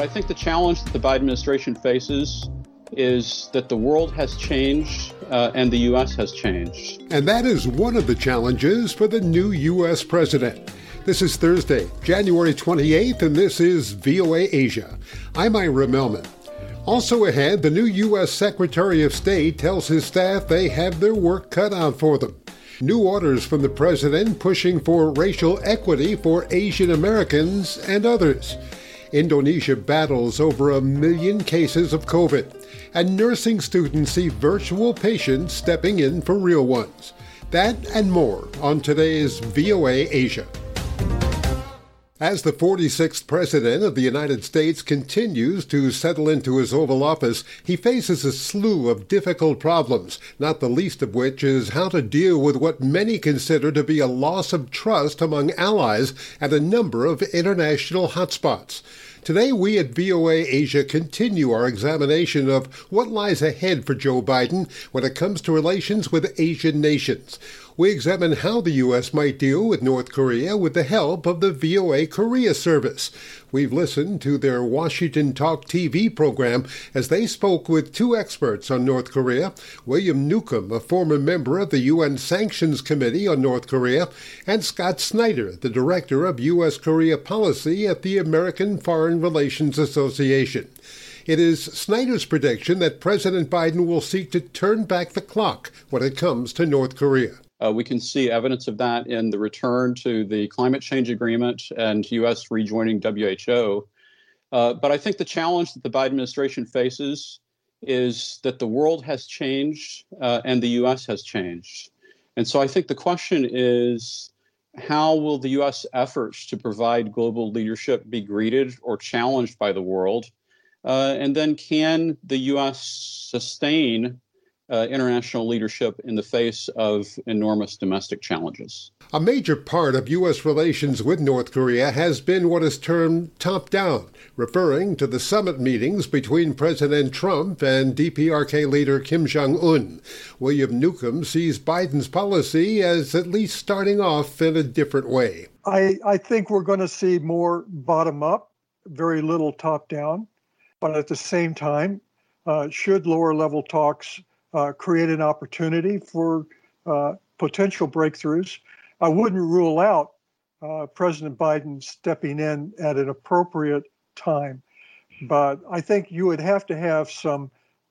I think the challenge that the Biden administration faces is that the world has changed and the U.S. has changed. And that is one of the challenges for the new U.S. president. This is Thursday, January 28th, and this is VOA Asia. I'm Ira Melman. Also ahead, the new U.S. Secretary of State tells his staff they have their work cut out for them. New orders from the president pushing for racial equity for Asian Americans and others. Indonesia battles over 1 million cases of COVID, and nursing students see virtual patients stepping in for real ones. That and more on today's VOA Asia. As the 46th President of the United States continues to settle into his Oval Office, he faces a slew of difficult problems, not the least of which is how to deal with what many consider to be a loss of trust among allies at a number of international hotspots. Today, we at VOA Asia continue our examination of what lies ahead for Joe Biden when it comes to relations with Asian nations. We examine how the U.S. might deal with North Korea with the help of the VOA Korea Service. We've listened to their Washington Talk TV program as they spoke with two experts on North Korea, William Newcomb, a former member of the UN Sanctions Committee on North Korea, and Scott Snyder, the director of U.S.-Korea policy at the American Foreign Relations Association. It is Snyder's prediction that President Biden will seek to turn back the clock when it comes to North Korea. We can see evidence of that in the return to the climate change agreement and U.S. rejoining WHO. But I think the challenge that the Biden administration faces is that the world has changed and the U.S. has changed. And so I think the question is, how will the U.S. efforts to provide global leadership be greeted or challenged by the world? And then can the U.S. sustain international leadership in the face of enormous domestic challenges? A major part of U.S. relations with North Korea has been what is termed top-down, referring to the summit meetings between President Trump and DPRK leader Kim Jong-un. William Newcomb sees Biden's policy as at least starting off in a different way. I think we're going to see more bottom-up, very little top-down, but at the same time, should lower-level talks create an opportunity for potential breakthroughs, I wouldn't rule out President Biden stepping in at an appropriate time. But I think you would have to have some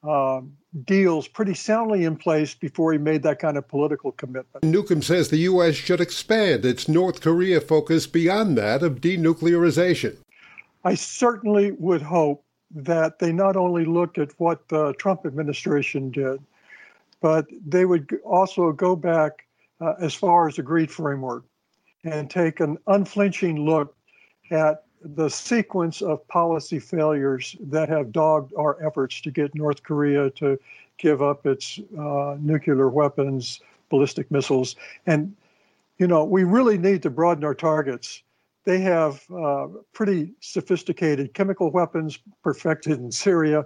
deals pretty soundly in place before he made that kind of political commitment. Newcomb says the U.S. should expand its North Korea focus beyond that of denuclearization. I certainly would hope that they not only look at what the Trump administration did, but they would also go back as far as the Greed framework and take an unflinching look at the sequence of policy failures that have dogged our efforts to get North Korea to give up its nuclear weapons, ballistic missiles. And, you know, we really need to broaden our targets. They have pretty sophisticated chemical weapons perfected in Syria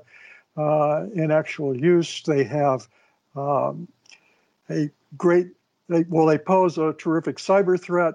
in actual use. They have they pose a terrific cyber threat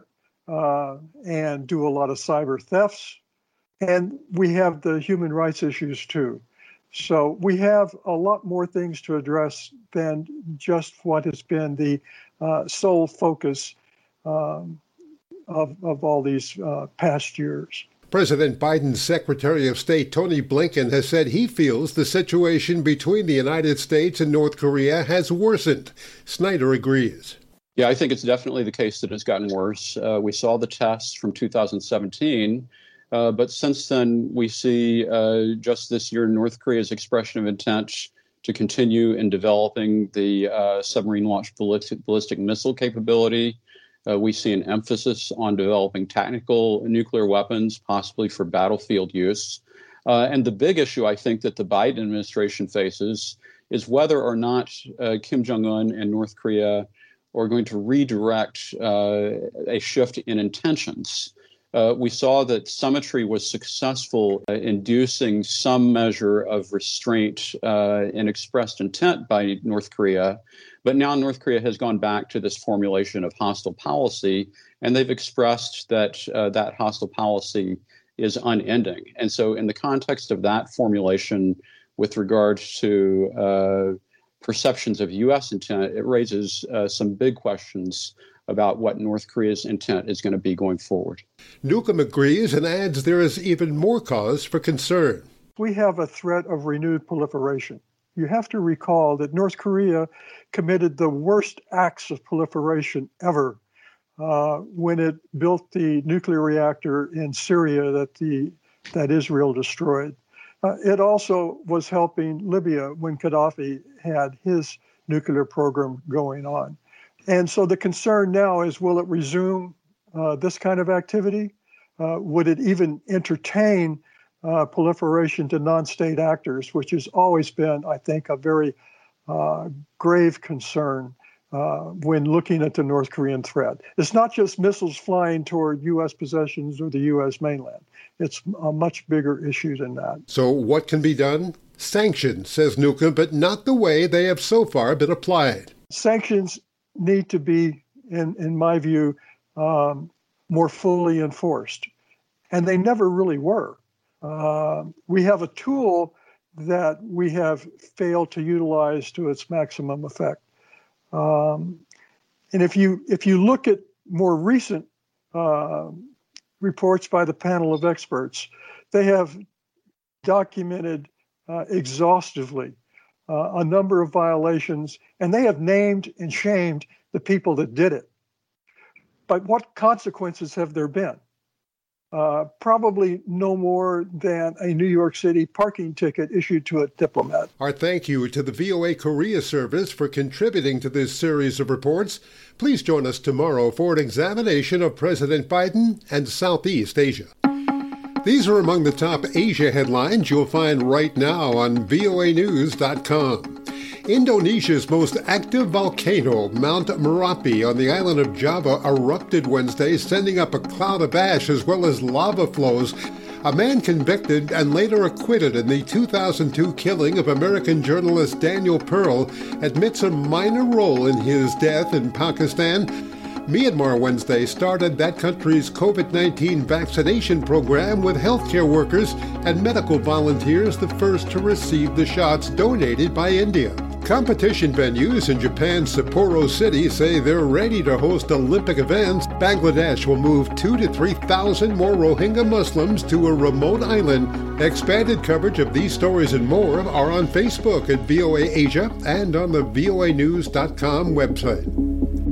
and do a lot of cyber thefts. And we have the human rights issues too. So we have a lot more things to address than just what has been the sole focus of all these past years. President Biden's Secretary of State, Tony Blinken, has said he feels the situation between the United States and North Korea has worsened. Snyder agrees. Yeah, I think it's definitely the case that it's gotten worse. We saw the tests from 2017, but since then we see just this year North Korea's expression of intent to continue in developing the submarine-launched ballistic missile capability. We see an emphasis on developing tactical nuclear weapons, possibly for battlefield use. And the big issue, I think, that the Biden administration faces is whether or not Kim Jong-un and North Korea are going to redirect a shift in intentions. We saw that summitry was successful inducing some measure of restraint and expressed intent by North Korea. But now North Korea has gone back to this formulation of hostile policy, and they've expressed that that hostile policy is unending. And so in the context of that formulation with regards to perceptions of U.S. intent, it raises some big questions about what North Korea's intent is going to be going forward. Newcomb agrees and adds there is even more cause for concern. We have a threat of renewed proliferation. You have to recall that North Korea committed the worst acts of proliferation ever when it built the nuclear reactor in Syria that Israel destroyed. It also was helping Libya when Gaddafi had his nuclear program going on. And so the concern now is, will it resume this kind of activity? Would it even entertain proliferation to non-state actors, which has always been, I think, a very grave concern when looking at the North Korean threat? It's not just missiles flying toward U.S. possessions or the U.S. mainland. It's a much bigger issue than that. So what can be done? Sanctions, says Newcomb, but not the way they have so far been applied. Sanctions need to be, in my view, more fully enforced. And they never really were. We have a tool that we have failed to utilize to its maximum effect. And if you look at more recent reports by the panel of experts, they have documented exhaustively a number of violations, and they have named and shamed the people that did it. But what consequences have there been? Probably no more than a New York City parking ticket issued to a diplomat. Our thank you to the VOA Korea Service for contributing to this series of reports. Please join us tomorrow for an examination of President Biden and Southeast Asia. These are among the top Asia headlines you'll find right now on voanews.com. Indonesia's most active volcano, Mount Merapi on the island of Java, erupted Wednesday, sending up a cloud of ash as well as lava flows. A man convicted and later acquitted in the 2002 killing of American journalist Daniel Pearl admits a minor role in his death in Pakistan. Myanmar Wednesday started that country's COVID-19 vaccination program with healthcare workers and medical volunteers the first to receive the shots donated by India. Competition venues in Japan's Sapporo City say they're ready to host Olympic events. Bangladesh will move 2,000 to 3,000 more Rohingya Muslims to a remote island. Expanded coverage of these stories and more are on Facebook at VOA Asia and on the voanews.com website.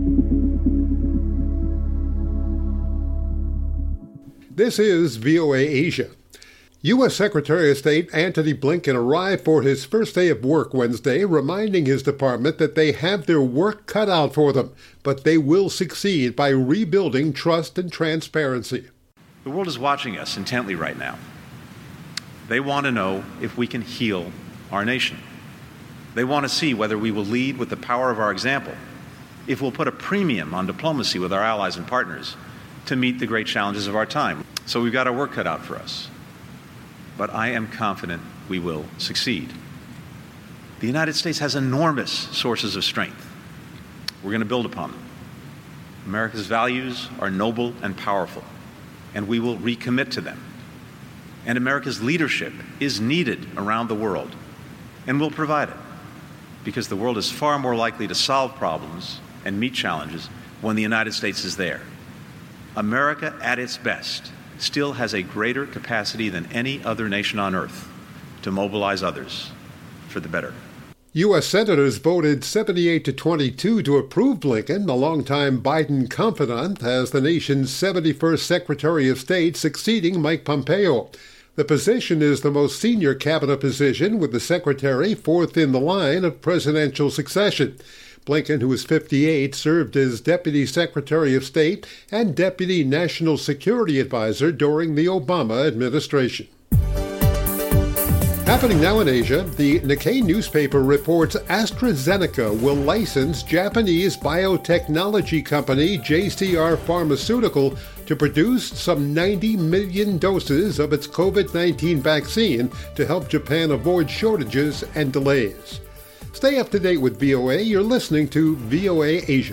This is VOA Asia. U.S. Secretary of State Antony Blinken arrived for his first day of work Wednesday, reminding his department that they have their work cut out for them, but they will succeed by rebuilding trust and transparency. The world is watching us intently right now. They want to know if we can heal our nation. They want to see whether we will lead with the power of our example, if we'll put a premium on diplomacy with our allies and partners to meet the great challenges of our time. So we've got our work cut out for us. But I am confident we will succeed. The United States has enormous sources of strength. We're going to build upon them. America's values are noble and powerful, and we will recommit to them. And America's leadership is needed around the world, and we'll provide it, because the world is far more likely to solve problems and meet challenges when the United States is there. America, at its best, still has a greater capacity than any other nation on earth to mobilize others for the better. U.S. senators voted 78 to 22 to approve Blinken, a longtime Biden confidant, as the nation's 71st Secretary of State, succeeding Mike Pompeo. The position is the most senior cabinet position, with the secretary fourth in the line of presidential succession. Blinken, who is 58, served as Deputy Secretary of State and Deputy National Security Advisor during the Obama administration. Happening now in Asia, the Nikkei newspaper reports AstraZeneca will license Japanese biotechnology company JCR Pharmaceutical to produce some 90 million doses of its COVID-19 vaccine to help Japan avoid shortages and delays. Stay up to date with VOA. You're listening to VOA Asia.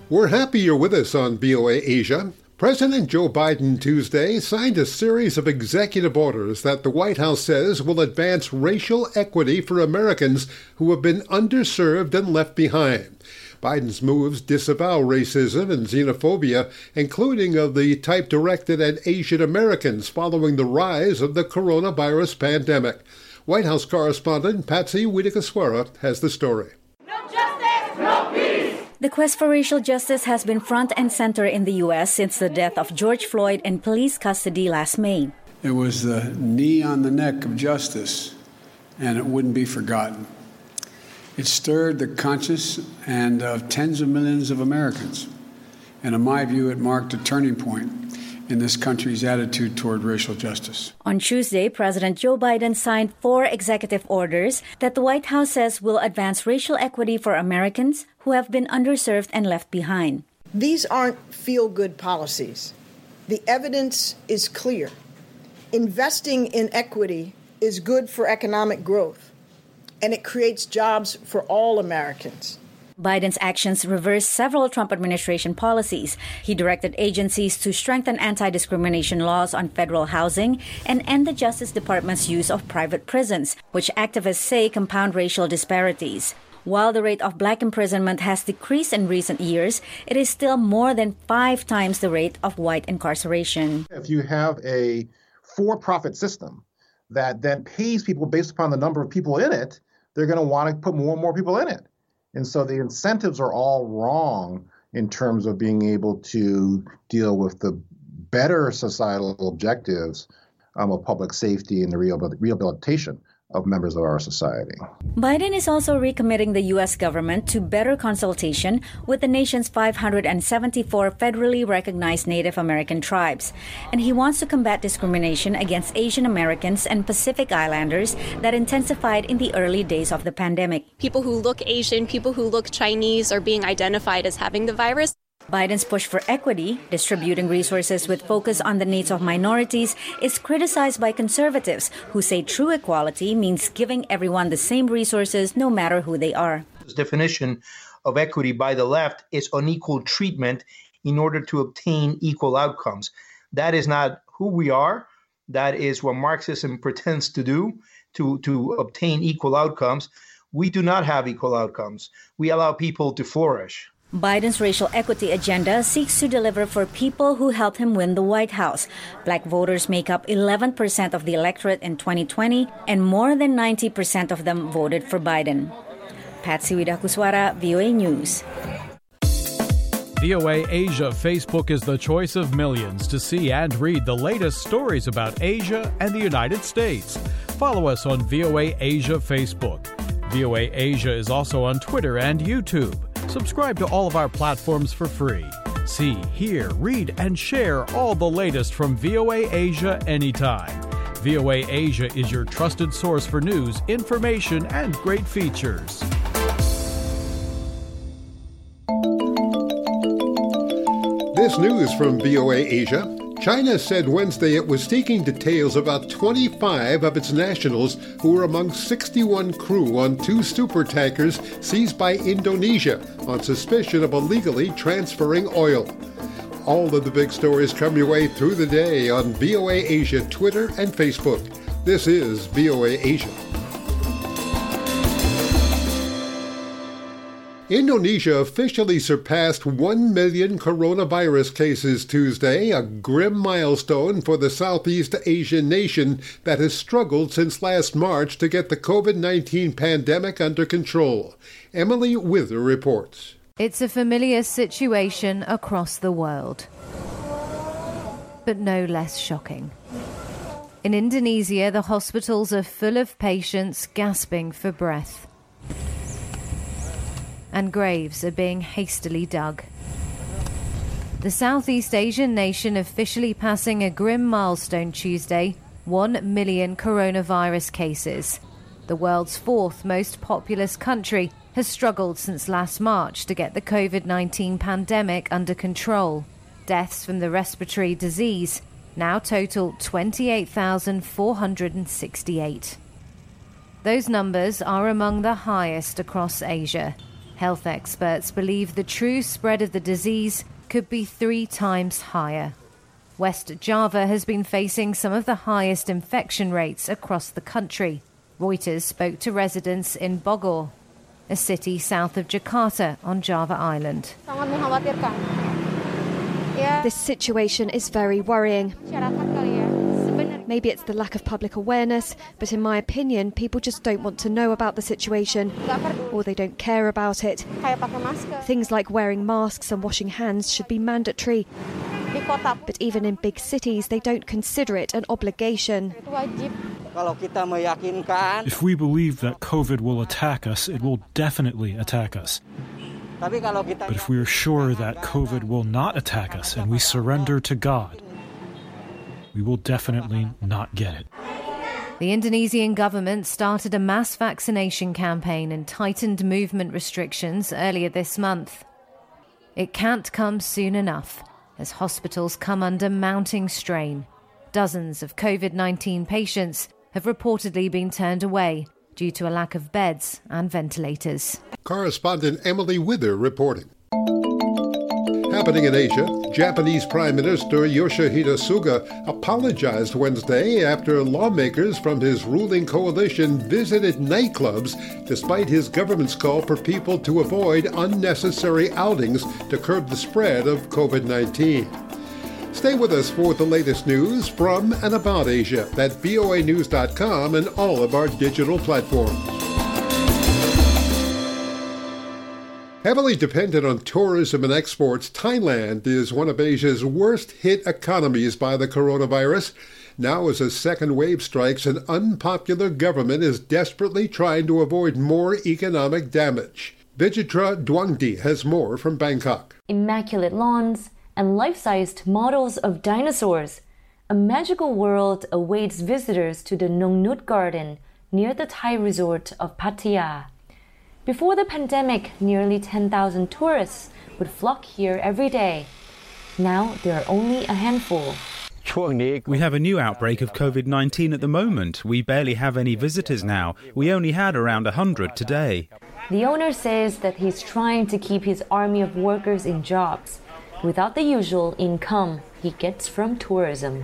We're happy you're with us on VOA Asia. President Joe Biden Tuesday signed a series of executive orders that the White House says will advance racial equity for Americans who have been underserved and left behind. Biden's moves disavow racism and xenophobia, including of the type directed at Asian Americans following the rise of the coronavirus pandemic. White House correspondent Patsy Widakuswara has the story. No justice, no peace. The quest for racial justice has been front and center in the U.S. since the death of George Floyd in police custody last May. It was the knee on the neck of justice, and it wouldn't be forgotten. It stirred the conscience and of tens of millions of Americans. And in my view, it marked a turning point in this country's attitude toward racial justice. On Tuesday, President Joe Biden signed 4 executive orders that the White House says will advance racial equity for Americans who have been underserved and left behind. These aren't feel-good policies. The evidence is clear. Investing in equity is good for economic growth, and it creates jobs for all Americans. Biden's actions reverse several Trump administration policies. He directed agencies to strengthen anti-discrimination laws on federal housing and end the Justice Department's use of private prisons, which activists say compound racial disparities. While the rate of black imprisonment has decreased in recent years, it is still more than 5 times the rate of white incarceration. If you have a for-profit system that then pays people based upon the number of people in it, they're going to want to put more and more people in it. And so the incentives are all wrong in terms of being able to deal with the better societal objectives of public safety and the rehabilitation of members of our society. Biden is also recommitting the U.S. government to better consultation with the nation's 574 federally recognized Native American tribes. And he wants to combat discrimination against Asian Americans and Pacific Islanders that intensified in the early days of the pandemic. People who look Asian, people who look Chinese are being identified as having the virus. Biden's push for equity, distributing resources with focus on the needs of minorities, is criticized by conservatives who say true equality means giving everyone the same resources no matter who they are. The definition of equity by the left is unequal treatment in order to obtain equal outcomes. That is not who we are. That is what Marxism pretends to do, to obtain equal outcomes. We do not have equal outcomes. We allow people to flourish. Biden's racial equity agenda seeks to deliver for people who helped him win the White House. Black voters make up 11% of the electorate in 2020, and more than 90% of them voted for Biden. Patsy Widakuswara, VOA News. VOA Asia Facebook is the choice of millions to see and read the latest stories about Asia and the United States. Follow us on VOA Asia Facebook. VOA Asia is also on Twitter and YouTube. Subscribe to all of our platforms for free. See, hear, read, and share all the latest from VOA Asia anytime. VOA Asia is your trusted source for news, information, and great features. This news from VOA Asia. China said Wednesday it was seeking details about 25 of its nationals who were among 61 crew on 2 supertankers seized by Indonesia on suspicion of illegally transferring oil. All of the big stories come your way through the day on VOA Asia Twitter and Facebook. This is VOA Asia. Indonesia officially surpassed 1 million coronavirus cases Tuesday, a grim milestone for the Southeast Asian nation that has struggled since last March to get the COVID-19 pandemic under control. Emily Wither reports. It's a familiar situation across the world, but no less shocking. In Indonesia, the hospitals are full of patients gasping for breath, and graves are being hastily dug. The Southeast Asian nation officially passing a grim milestone Tuesday, 1 million coronavirus cases. The world's 4th most populous country has struggled since last March to get the COVID-19 pandemic under control. Deaths from the respiratory disease now total 28,468. Those numbers are among the highest across Asia. Health experts believe the true spread of the disease could be 3 times higher. West Java has been facing some of the highest infection rates across the country. Reuters spoke to residents in Bogor, a city south of Jakarta on Java Island. This situation is very worrying. Maybe it's the lack of public awareness, but in my opinion, people just don't want to know about the situation, or they don't care about it. Things like wearing masks and washing hands should be mandatory. But even in big cities, they don't consider it an obligation. If we believe that COVID will attack us, it will definitely attack us. But if we are sure that COVID will not attack us and we surrender to God, we will definitely not get it. The Indonesian government started a mass vaccination campaign and tightened movement restrictions earlier this month. It can't come soon enough, as hospitals come under mounting strain. Dozens of COVID-19 patients have reportedly been turned away due to a lack of beds and ventilators. Correspondent Emily Wither reporting. Happening in Asia, Japanese Prime Minister Yoshihide Suga apologized Wednesday after lawmakers from his ruling coalition visited nightclubs despite his government's call for people to avoid unnecessary outings to curb the spread of COVID-19. Stay with us for the latest news from and about Asia at voanews.com and all of our digital platforms. Heavily dependent on tourism and exports, Thailand is one of Asia's worst-hit economies by the coronavirus. Now, as a second wave strikes, an unpopular government is desperately trying to avoid more economic damage. Vijitra Dwangdi has more from Bangkok. Immaculate lawns and life-sized models of dinosaurs. A magical world awaits visitors to the Nong Nut Garden near the Thai resort of Pattaya. Before the pandemic, nearly 10,000 tourists would flock here every day. Now there are only a handful. We have a new outbreak of COVID-19 at the moment. We barely have any visitors now. We only had around 100 today. The owner says that he's trying to keep his army of workers in jobs without the usual income he gets from tourism.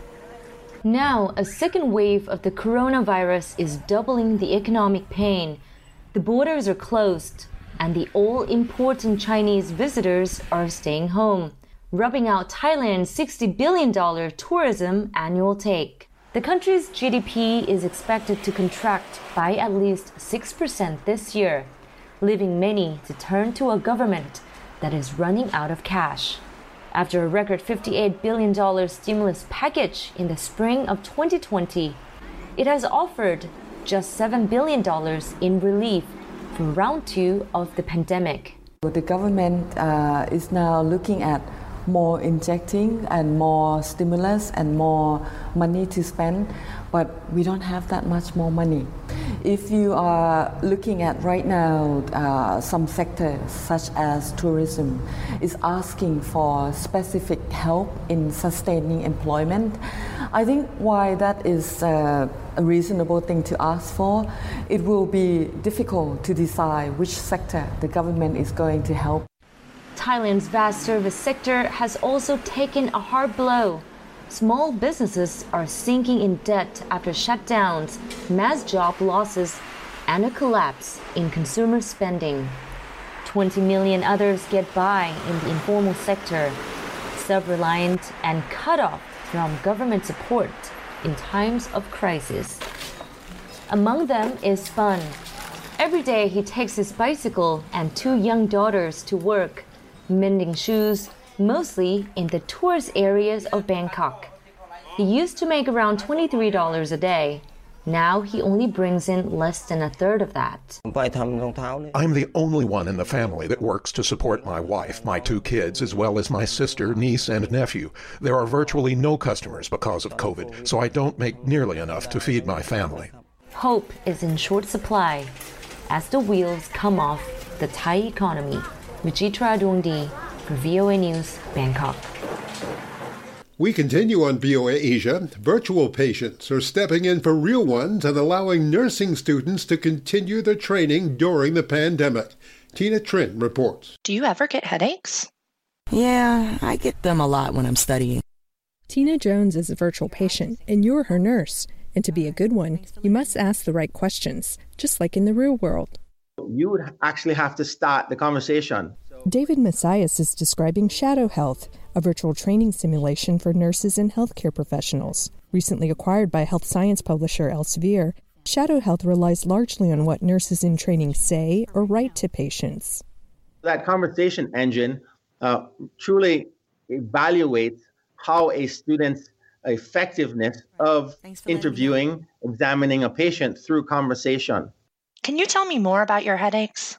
Now, a second wave of the coronavirus is doubling the economic pain. The borders are closed, and the all-important Chinese visitors are staying home, rubbing out Thailand's $60 billion tourism annual take. The country's GDP is expected to contract by at least 6% this year, leaving many to turn to a government that is running out of cash. After a record $58 billion stimulus package in the spring of 2020, it has offered just $7 billion in relief for round 2 of the pandemic. The government is now looking at more injecting and more stimulus and more money to spend, but we don't have that much more money. If you are looking at right now, some sectors such as tourism is asking for specific help in sustaining employment. I think why that is a reasonable thing to ask for, it will be difficult to decide which sector the government is going to help. Thailand's vast service sector has also taken a hard blow. Small businesses are sinking in debt after shutdowns, mass job losses, and a collapse in consumer spending. 20 million others get by in the informal sector, self-reliant and cut off from government support in times of crisis. Among them is Fun. Every day he takes his bicycle and 2 young daughters to work, mending shoes, mostly in the tourist areas of Bangkok. He used to make around $23 a day. Now he only brings in less than a third of that. I'm the only one in the family that works to support my wife, my 2 kids, as well as my sister, niece, and nephew. There are virtually no customers because of COVID, so I don't make nearly enough to feed my family. Hope is in short supply as the wheels come off the Thai economy. Vijitra Dwangdi for VOA News, Bangkok. We continue on VOA Asia. Virtual patients are stepping in for real ones and allowing nursing students to continue their training during the pandemic. Tina Trin reports. Do you ever get headaches? Yeah, I get them a lot when I'm studying. Tina Jones is a virtual patient, and you're her nurse. And to be a good one, you must ask the right questions, just like in the real world. You would actually have to start the conversation. David Messias is describing Shadow Health, a virtual training simulation for nurses and healthcare professionals. Recently acquired by health science publisher Elsevier, Shadow Health relies largely on what nurses in training say or write to patients. That conversation engine truly evaluates how a student's effectiveness of interviewing, examining a patient through conversation. Can you tell me more about your headaches?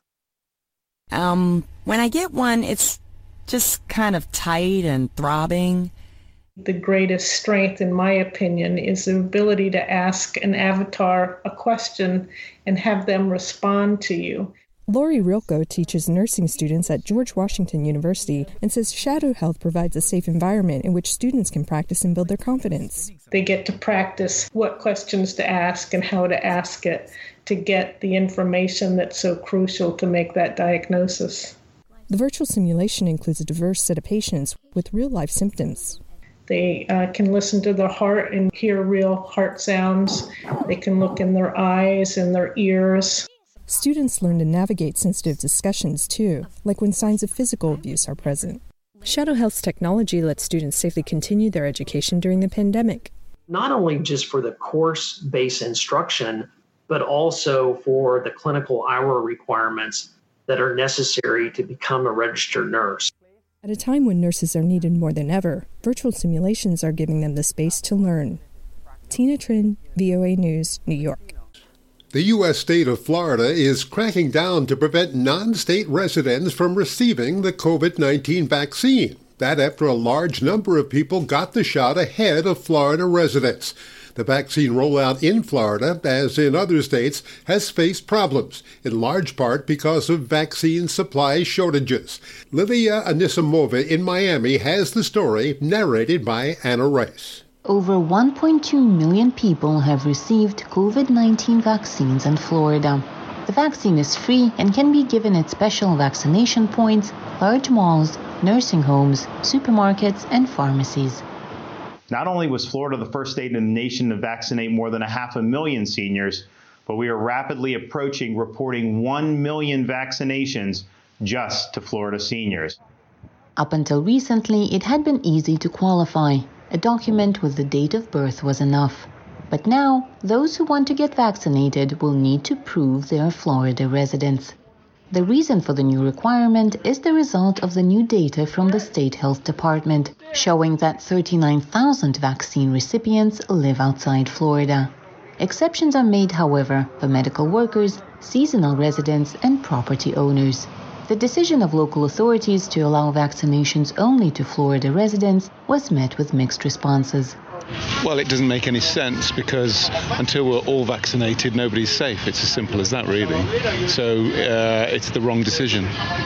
When I get one, it's just kind of tight and throbbing. The greatest strength, in my opinion, is the ability to ask an avatar a question and have them respond to you. Lori Rilko teaches nursing students at George Washington University and says Shadow Health provides a safe environment in which students can practice and build their confidence. They get to practice what questions to ask and how to ask it to get the information that's so crucial to make that diagnosis. The virtual simulation includes a diverse set of patients with real-life symptoms. They can listen to their heart and hear real heart sounds. They can look in their eyes and their ears. Students learn to navigate sensitive discussions, too, like when signs of physical abuse are present. Shadow Health's technology lets students safely continue their education during the pandemic. Not only just for the course-based instruction, but also for the clinical hour requirements that are necessary to become a registered nurse. At a time when nurses are needed more than ever, virtual simulations are giving them the space to learn. Tina Trin, VOA News, New York. The U.S. state of Florida is cracking down to prevent non-state residents from receiving the COVID-19 vaccine. That after a large number of people got the shot ahead of Florida residents. The vaccine rollout in Florida, as in other states, has faced problems, in large part because of vaccine supply shortages. Lilia Anisimova in Miami has the story, narrated by Anna Rice. Over 1.2 million people have received COVID-19 vaccines in Florida. The vaccine is free and can be given at special vaccination points, large malls, nursing homes, supermarkets, and pharmacies. Not only was Florida the first state in the nation to vaccinate more than 500,000 seniors, but we are rapidly approaching reporting 1 million vaccinations just to Florida seniors. Up until recently, it had been easy to qualify. A document with the date of birth was enough. But now, those who want to get vaccinated will need to prove they are Florida residents. The reason for the new requirement is the result of the new data from the State Health Department, showing that 39,000 vaccine recipients live outside Florida. Exceptions are made, however, for medical workers, seasonal residents, and property owners. The decision of local authorities to allow vaccinations only to Florida residents was met with mixed responses. Well, it doesn't make any sense because until we're all vaccinated, nobody's safe. It's as simple as that, really. So it's the wrong decision.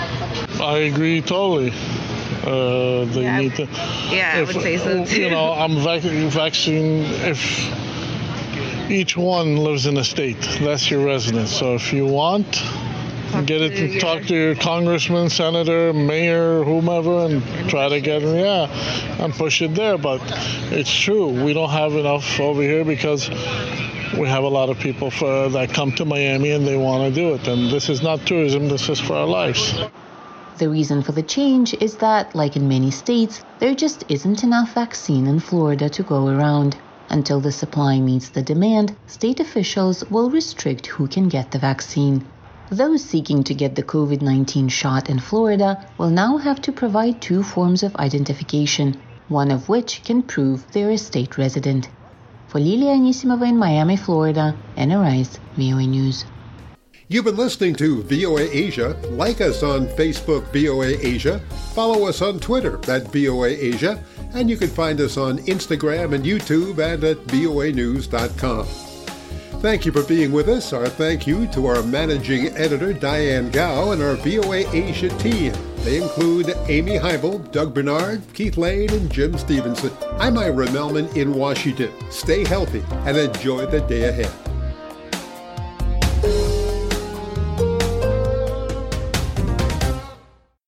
I agree totally. They need to. Yeah, I would say so too. You know, I'm vaccine if each one lives in a state. That's your residence. So if you want, talk to your congressman, senator, mayor, whomever, and try to get and push it there. But it's true, we don't have enough over here because we have a lot of people that come to Miami and they want to do it. And this is not tourism, this is for our lives. The reason for the change is that, like in many states, there just isn't enough vaccine in Florida to go around. Until the supply meets the demand, state officials will restrict who can get the vaccine. Those seeking to get the COVID-19 shot in Florida will now have to provide 2 forms of identification, one of which can prove they're a state resident. For Lilia Anisimova in Miami, Florida, Anna Rice, VOA News. You've been listening to VOA Asia. Like us on Facebook, VOA Asia. Follow us on Twitter at VOA Asia. And you can find us on Instagram and YouTube and at voanews.com. Thank you for being with us. Our thank you to our managing editor, Diane Gao, and our VOA Asia team. They include Amy Heibel, Doug Bernard, Keith Lane, and Jim Stevenson. I'm Ira Melman in Washington. Stay healthy and enjoy the day ahead.